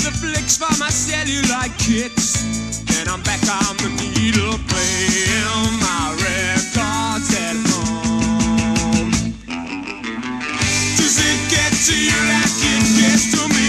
the flicks for my cellulite kicks. And I'm back on the needle playing my records at home. Does it get to you like it gets to me?